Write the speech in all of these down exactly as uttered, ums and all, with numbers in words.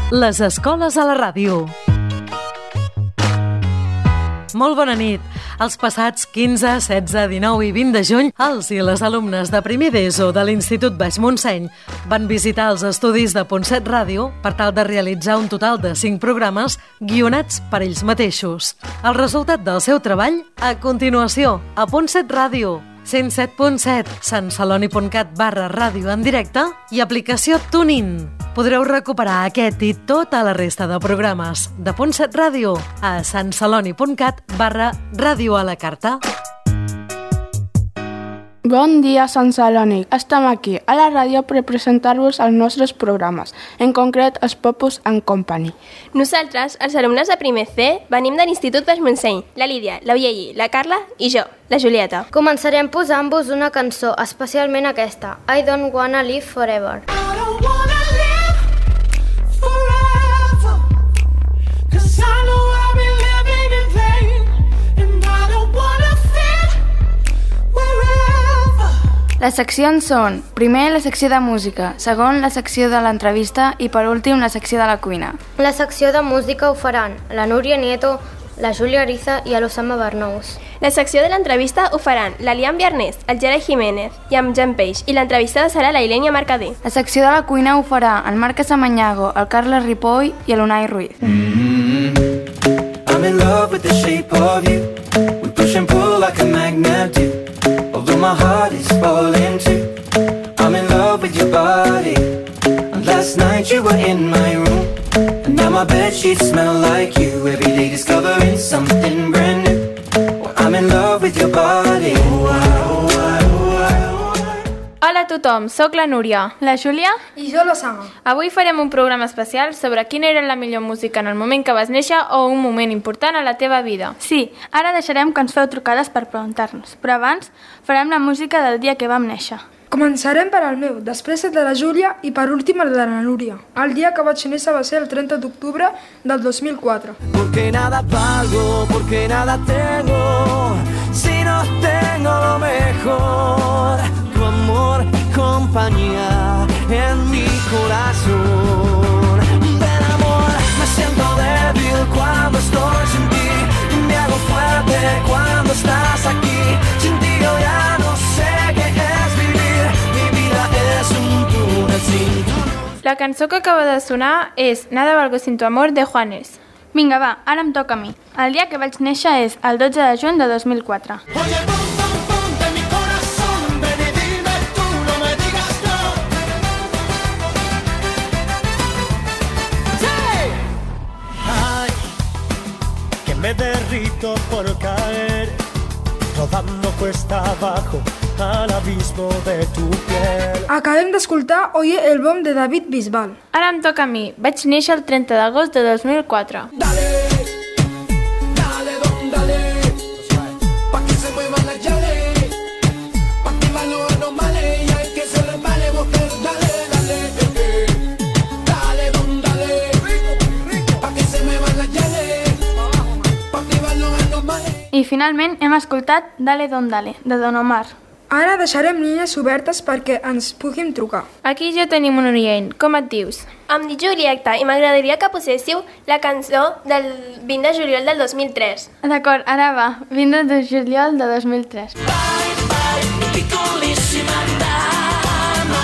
Les escoles a la ràdio. Molt bona nit. Els passats quinze, setze, dinou i vint de juny, els i les alumnes de primer d'ESO de l'Institut Baix Montseny van visitar els estudis de Ponset Ràdio per tal de realitzar un total de cinc programes guionats per ells mateixos. El resultat del seu treball, a continuació, a Ponset Ràdio, cent set punt set, santceloni.cat barra ràdio en directe i aplicació TuneIn. Podreu recuperar aquest i tota la resta de programes de Ponset Ràdio a santceloni.cat barra ràdio a la carta. Bon dia, Sant Celoni. Estem aquí, a la ràdio, per presentar-vos els nostres programes, en concret, els Popus and Company. Nosaltres, els alumnes de primer C, venim de l'Institut Baix Montseny, la Lídia, la Uielli, la Carla i jo, la Julieta. Començarem posant-vos una cançó, especialment aquesta, I Don't Wanna Live Forever. Les seccions són, primer, la secció de música, segon, la secció de l'entrevista i, per últim, la secció de la cuina. La secció de música ho faran la Núria Nieto, la Júlia Ariza i l'Osama Barnous. La secció de l'entrevista ho faran la Liam Biarnés, el Gerard Jiménez i amb Jan Peix, i l'entrevistada serà la Ilenia Mercader. La secció de la cuina ho farà el Marc Casamanyago, el Carles Ripoll i l'Unai Ruiz. Mm-hmm. I'm in love with the shape of you. We push and pull like a magnet do. Although my heart is falling too, I'm in love with your body. And last night you were in my room, and now my bedsheets smell like you. Every day discovering something brand new. Well, I'm in love with your body. Oh, I, oh, I, oh, I, oh, I. Hola a tothom, sóc la Núria, la Júlia i jo l'Osama. Avui farem un programa especial sobre quina era la millor música en el moment que vas néixer o un moment important a la teva vida. Sí, ara deixarem que ens feu trucades per preguntar-nos, però abans farem la música del dia que vam néixer. Començarem per al meu, després el de la Júlia i per últim el de la Núria. El dia que vaig néixer va ser el trenta d'octubre del dos mil quatre. Porque nada valgo, porque nada tengo, si no tengo lo mejor, tu amor y compañía en mi corazón. Ven amor, me siento débil cuando estoy sin ti, me hago fuerte cuando estás aquí, sin ti yo ya no sé qué es vivir, mi vida es un túnel sin tu luz. La cançó que acaba de sonar és Nada valgo sin tu amor de Juanes. Vinga, va, ara em toca a mi. El dia que vaig néixer és el dotze de juny de dos mil quatre. Oye, pum, pum, pum, de mi corazón, ven y dime tú, no me digas no. ¡Sí! Ay, que me derrito por caer, rodando cuesta abajo al abismo de tu piel. Acabem d'escoltar Oye el bom de David Bisbal. Ara em toca a mi. Vaig néixer el trenta d'agost de dos mil quatre. Dale, dale, don, dale, pa' que se muevan las llaves, pa' activarlo anomales y hay que se resbale, boter, dale, dale, eh, eh. Dale, don, dale, pa' que se muevan las llaves, pa' activarlo anomales. I finalment hem escoltat Dale Don Dale, de Don Omar. Ara deixarem línies obertes perquè ens puguin trucar. Aquí ja tenim un oient. Com et dius? Em dic Julieta i m'agradaria que poséssiu la cançó del vint de juliol del dos mil tres. D'acord, ara va. vint de juliol de dos mil tres. Bye, bye, piccolissima dama,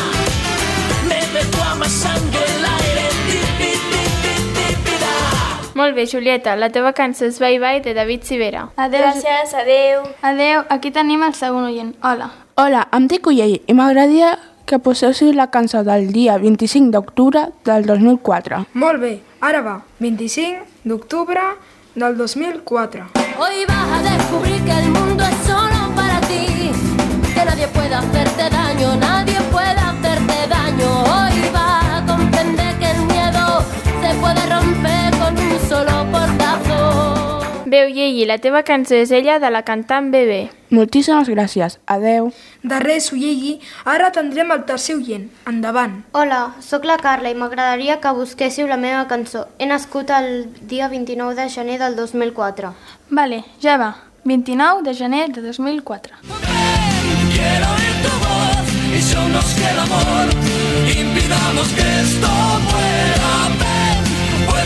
bebe tua ma sangue l'aire, tipi, tipi, tipi, da. Molt bé, Julieta. La teva cançó és Bye Bye de David Civera. Adéu. Gràcies, adeu. Adéu, aquí tenim el segon oient. Hola. Hola, em dic Uielli i m'agradaria que poséssiu la cançó del dia vint-i-cinc d'octubre del dos mil quatre. Molt bé, ara va. vint-i-cinc d'octubre del dos mil quatre. Hoy vas a descubrir que el mundo es solo para ti, que nadie puede hacerte daño, nadie puede hacerte daño. Hoy vas a comprender que el miedo se puede romper con un solo portazo. Bé, Uielli, la teva cançó és Ella de la cantant Bebé. Moltíssimes gràcies. Adéu. De res, Uielli, ara tindrem el tercer oient. Endavant. Hola, sóc la Carla i m'agradaria que busquéssiu la meva cançó. He nascut el dia vint-i-nou de gener del dos mil quatre. Vale, ja va. vint-i-nou de gener de dos mil quatre. Quiero oír tu voz y somos que el amor impidamos que esto muera.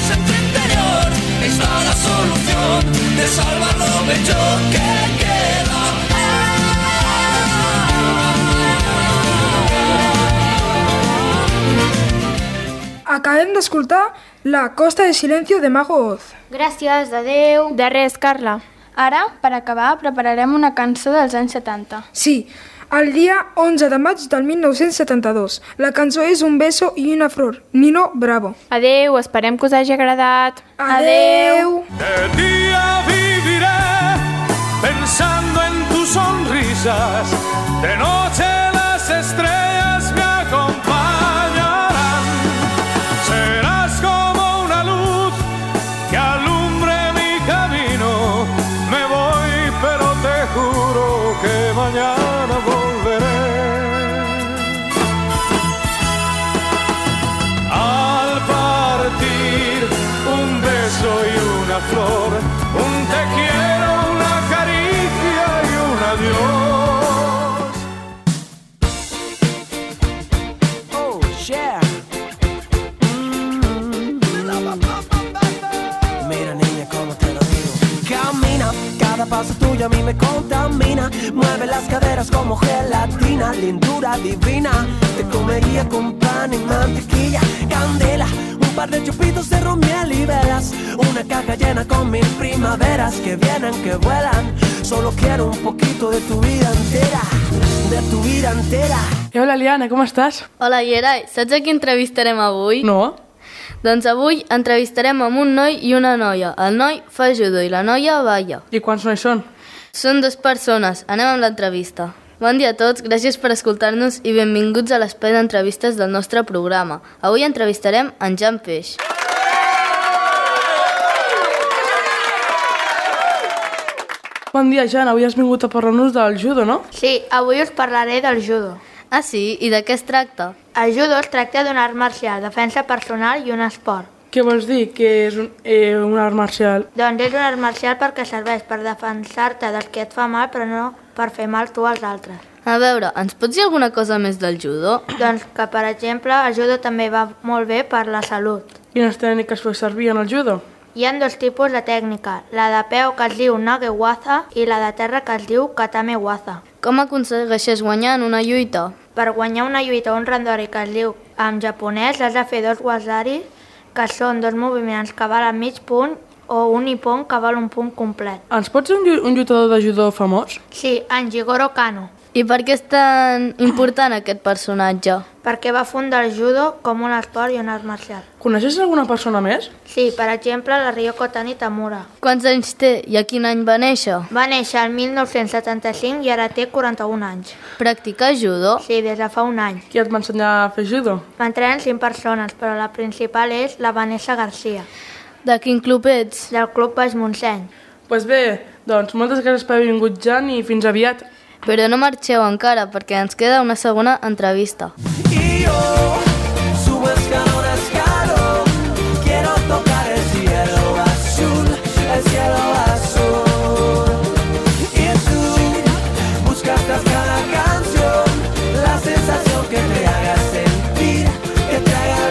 en tu interior está la solución de salvar lo bello que queda. Acabem d'escoltar La Costa de Silencio de Mago Oz. Gràcies, adeu. De res, Carla. Ara, per acabar, prepararem una cançó dels anys setanta. Sí, el dia onze de maig del mil nou-cents setanta-dos. La cançó és Un beso y una flor. Nino Bravo. Adeu, esperem que us hagi agradat. Adeu. De día viviré pensando en tus sonrisas, de noche las estrellas me acompañarán. Serás como una luz que alumbre mi camino. Me voy, pero te juro que mañana volveré. Al partir, un beso y una flor, un te quiero, una caricia y un adiós. Oh, yeah. Mm. Mira, niña, cómo te lo digo. Camina, cada paso tuyo a mí me contamina. Mueve las caderas como gelatina, lindura divina. Te comería con pan y mantequilla, candela, un par de chupitos de ron, miel y velas, una caja llena con mil primaveras que vienen, que vuelan. Solo quiero un poquito de tu vida entera, de tu vida entera. Eh, hola, Liana, com estàs? Hola, Gerai. Saps a qui entrevistarem avui? No. Doncs avui entrevistarem amb un noi i una noia. El noi fa judo i la noia balla. I quants nois són? Són dues persones. Anem amb l'entrevista. Bon dia a tots, gràcies per escoltar-nos i benvinguts a l'espai d'entrevistes del nostre programa. Avui entrevistarem en Jan Peix. Bon dia, Jan. Avui has vingut a parlar-nos del judo, no? Sí, avui us parlaré del judo. Ah, sí? I de què es tracta? El judo es tracta d'un art marcial, defensa personal i un esport. Què vols dir, que és un, eh, un art marcial? Doncs és un art marcial perquè serveix per defensar-te del que et fa mal, però no per fer mal tu als altres. A veure, ens pots dir alguna cosa més del judo? Doncs que, per exemple, el judo també va molt bé per la salut. Quines tècniques feu servir en el judo? Hi ha dos tipus de tècnica, la de peu que es diu nagewaza i la de terra que es diu katamewaza. Com aconsegueixes guanyar en una lluita? Per guanyar una lluita o un randori que es diu en japonès has de fer dos wazaris, que són dos moviments que valen mig punt, o un ippon que val un punt complet. Ens pots dir un, llu- un lluitador de judo famós? Sí, en Jigoro Kano, I per què és tan important aquest personatge? perquè va fundar el judo com un esport i un art marcial. Coneixes alguna persona més? Sí, per exemple, la Ryoko Tani Tamura. Quants anys té i a quin any va néixer? Va néixer el mil nou-cents setanta-cinc i ara té quaranta-un anys. Practica judo? Sí, des de fa un any. Qui et va ensenyar a fer judo? M'entrenen cinc persones, però la principal és la Vanessa Garcia, De quin club ets? del Club Baix Montseny. Doncs pues bé, doncs moltes gràcies per haver vingut, Jan, i fins aviat. Però no marxeu encara, perquè ens queda una segona entrevista. Y yo subo escalón a escalón, quiero tocar el cielo azul, el cielo azul. Y tú buscas tras cada canción la sensación que te haga sentir, que te haga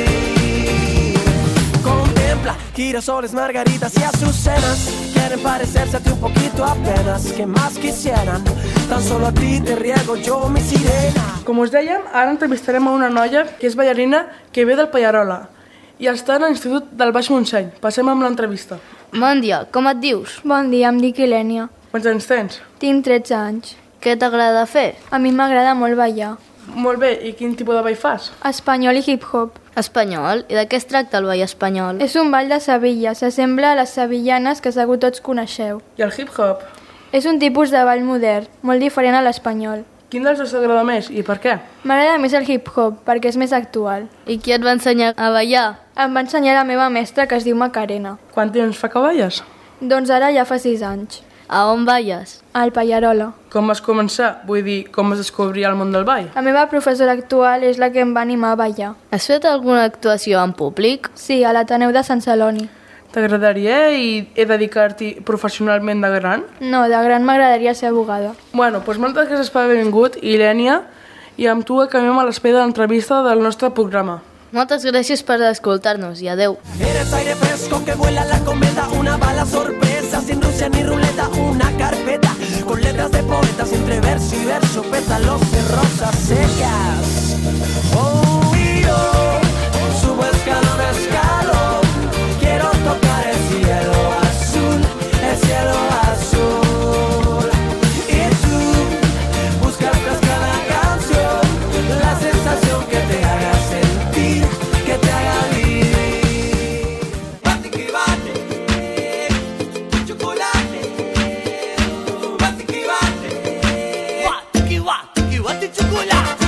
vivir. Contempla girasoles, margaritas y azucenas, quieren parecerse a ti un poquito apenas, que más quisieran. Tan solo a ti te riego yo mi sirena. Com us dèiem, ara entrevistarem a una noia que és ballarina que ve del Pallarola i està a l'Institut del Baix Montseny. Passem amb l'entrevista. Bon dia, com et dius? Bon dia, em dic Ilènia. Quants anys tens? Tinc tretze anys. Què t'agrada fer? A mi m'agrada molt ballar. Molt bé, i quin tipus de ball fas? Espanyol i hip-hop. Espanyol? I de què es tracta el ball espanyol? És un ball de Sevilla, s'assembla a les sevillanes que segur tots coneixeu. I el hip-hop? És un tipus de ball modern, molt diferent a l'espanyol. Quin dels dos t'agrada més i per què? M'agrada més el hip-hop, perquè és més actual. I qui et va ensenyar a ballar? Em va ensenyar la meva mestra, que es diu Macarena. Quant temps fa que balles? Doncs ara ja fa sis anys. A on balles? Al Pallarola. Com vas començar? Vull dir, com vas descobrir el món del ball? La meva professora actual és la que em va animar a ballar. Has fet alguna actuació en públic? Sí, a l'Ateneu de Sant Celoni. T'agradaria i he dedicar-t'hi professionalment de gran? No, de gran m'agradaria ser abogada. Bueno, doncs moltes gràcies per haver vingut, Ilènia, i amb tu acabem a l'espai de l'entrevista del nostre programa. Moltes gràcies per escoltar-nos i adeu. Eres aire fresco que vuela la cometa, una bala sorpresa, sin Rusia ni ruleta, una carpeta con letras de poetas, entre verso y verso, pétalos de rosas secas. Oh, y yo subo escalón a escalón, quiero tocar el cielo azul, el cielo azul. Y tú buscas tras cada canción la sensación que te haga sentir, que te haga vivir. Bate que bate, chocolate. Bate que bate, bate que bate, que bate chocolate.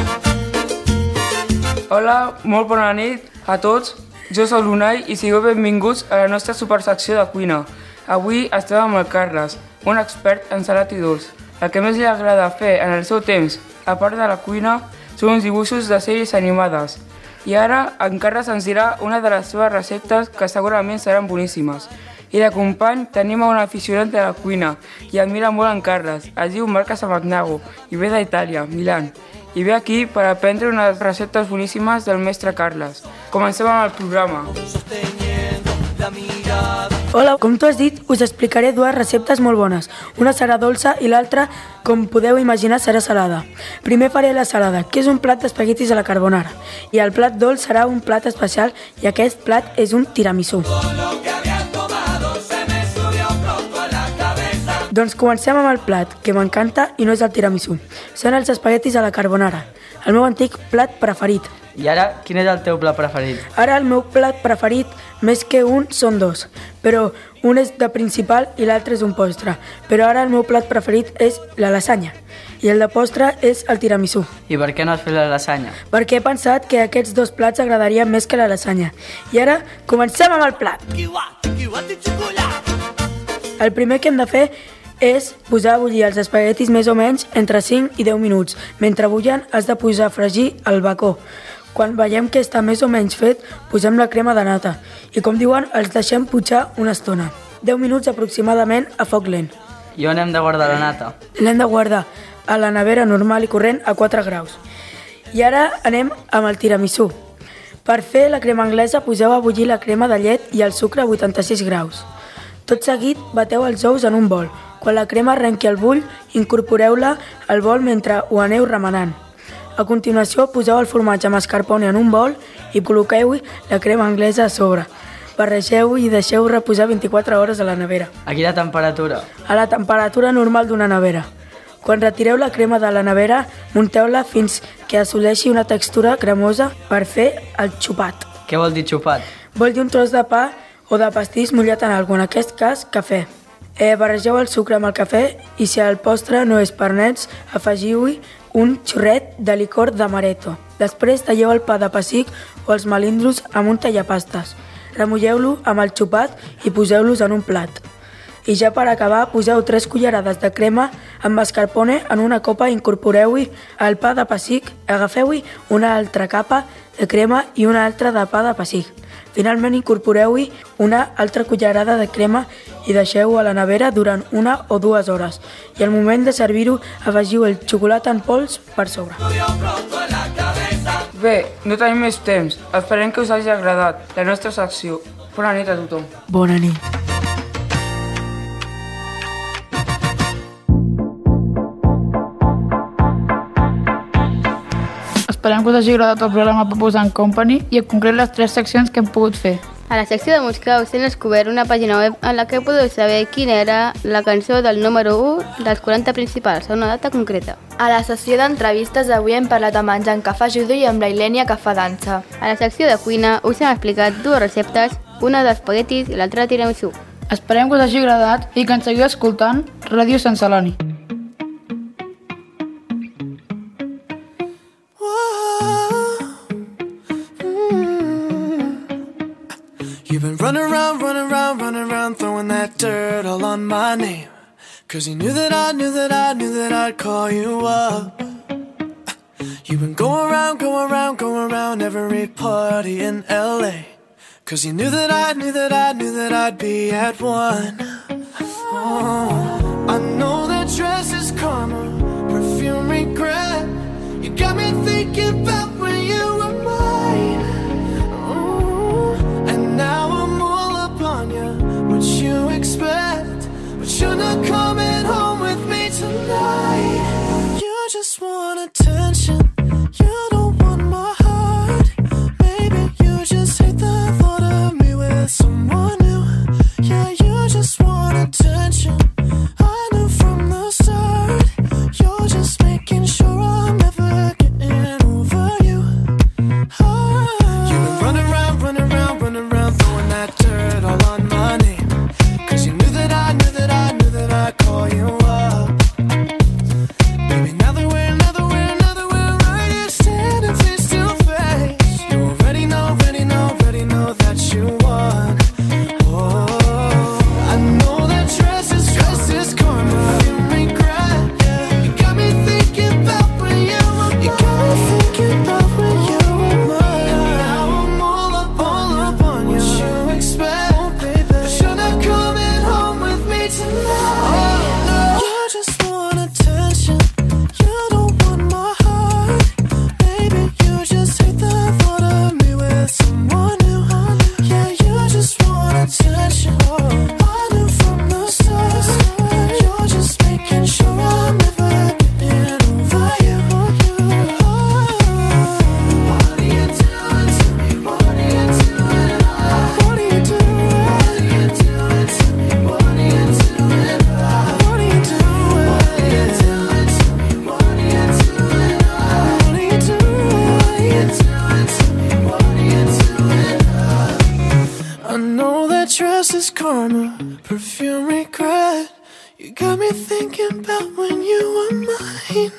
Hola, molt bona nit a tots. Jo soc l'Unai i sigueu benvinguts a la nostra supersecció de cuina. Avui estem amb el Carles, un expert en salat i dolç. El que més li agrada fer en el seu temps, a part de la cuina, són uns dibuixos de sèries animades. I ara en Carles ens dirà una de les seves receptes que segurament seran boníssimes. I de company tenim a un aficionat de la cuina i admira molt en Carles. Es diu Marc Casamagnago i ve d'Itàlia, Milán. I ve aquí per aprendre unes receptes boníssimes del mestre Carles. Comencem amb el programa. Hola, com tu has dit, us explicaré dues receptes molt bones. Una serà dolça i l'altra, com podeu imaginar, serà salada. Primer faré la salada, que és un plat d'espaguetis a la carbonara. I el plat dolç serà un plat especial i aquest plat és un tiramisú. Doncs comencem amb el plat, que m'encanta i no és el tiramisú. Són els espaguetis a la carbonara, el meu antic plat preferit. I ara, quin és el teu plat preferit? Ara el meu plat preferit, més que un, són dos. Però un és de principal i l'altre és un postre. Però ara el meu plat preferit és la lasanya. I el de postre és el tiramisú. I per què no has fet la lasanya? Perquè he pensat que aquests dos plats agradarien més que la lasanya. I ara, comencem amb el plat. El primer que hem de fer és posar a bullir els espaguetis més o menys entre cinc i deu minuts. Mentre bullen has de posar a fregir el bacó. Quan veiem que està més o menys fet, posem la crema de nata. I com diuen, els deixem pujar una estona. deu minuts aproximadament a foc lent. I on hem de guardar la nata? L'hem de guardar a la nevera normal i corrent a quatre graus. I ara anem amb el tiramisú. Per fer la crema anglesa poseu a bullir la crema de llet i el sucre a vuitanta-sis graus. Tot seguit bateu els ous en un bol. Quan la crema arrenqui el bull, incorporeu-la al bol mentre ho aneu remenant. A continuació, poseu el formatge mascarpone en un bol i col·loqueu-hi la crema anglesa a sobre. Barregeu i deixeu reposar vint-i-quatre hores a la nevera. A quina temperatura? A la temperatura normal d'una nevera. Quan retireu la crema de la nevera, munteu-la fins que assoleixi una textura cremosa per fer el xupat. Què vol dir xupat? Vol dir un tros de pa o de pastís mullat en algun, en aquest cas, cafè. Eh, barregeu el sucre amb el cafè i si el postre no és per nens, afegiu-hi un xorret de licor d'amaretto. Després talleu el pa de pessic o els melindros amb un tallapastes. Remulleu-lo amb el xupat i poseu-los en un plat. I ja per acabar, poseu tres cullerades de crema amb mascarpone en una copa i incorporeu-hi el pa de pessic. Agafeu-hi una altra capa de crema i una altra de pa de pessic. Finalment incorporeu-hi una altra cullerada de crema i deixeu-ho a la nevera durant una o dues hores. I al moment de servir-ho, afegiu el xocolata en pols per sobre. Bé, no tenim més temps. Esperem que us hagi agradat la nostra secció. Bona nit a tothom. Bona nit. Esperem que us hagi agradat el programa Papus and Company i en concret les tres seccions que hem pogut fer. A la secció de música us hem descobert una pàgina web en la que podeu saber quina era la cançó del número u dels quaranta principals a una data concreta. A la sessió d'entrevistes avui hem parlat amb en Jan que fa judo i amb la Ilènia que fa dansa. A la secció de cuina us hem explicat dues receptes, una d'espaguetis i l'altra de tiramisú. Esperem que us hagi agradat i que ens seguiu escoltant Ràdio Sant Celoni. You've been running around, running around, running around, throwing that dirt all on my name. Cause you knew that I knew that I knew that I'd call you up. You've been going around, going around, going around every party in L A. Cause you knew that I knew that I knew that I'd be at one. Oh, I know that dress is karma, perfume regret. You got me thinking about when you were mine. just want attention. You don't want my heart. Maybe you just hate the thought of me with someone new. Yeah, you just want attention. I knew from the start. You're just making sure I'm never getting over you. Oh. You were running around, running around, running around, throwing that dirt all on my name. Cause you knew that I, knew that I, knew that I'd call you up. Baby, now that we're, now that we're, now that we're right here standing face to face, you already know, already know, already know that you won. Oh, I know that dress is, dress is karma. You regret, yeah. You got me thinking about when you were mine. You got me thinking about when you were mine. Now I'm all up, all up on you. What you expect, oh, baby? But you're not coming home with me tonight. Oh, no. You just want attention. You don't want my heart. Baby, you just hate the thought of me with someone new. Yeah, you just want attention. I knew from the start. You're just making sure I'm never getting over you. What are you doing to me? What are you doing? What are you doing? What are you doing to me? What are you doing? What are you doing? What are you doing to me? What are you doing? What are you doing? What are you doing to me? What are you doing? I know that dress is karma, perfume regret. You got me thinking about when you were mine.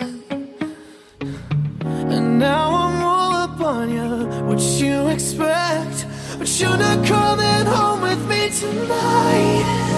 And now I'm all up on you. What you expect? But you're not coming home with me tonight.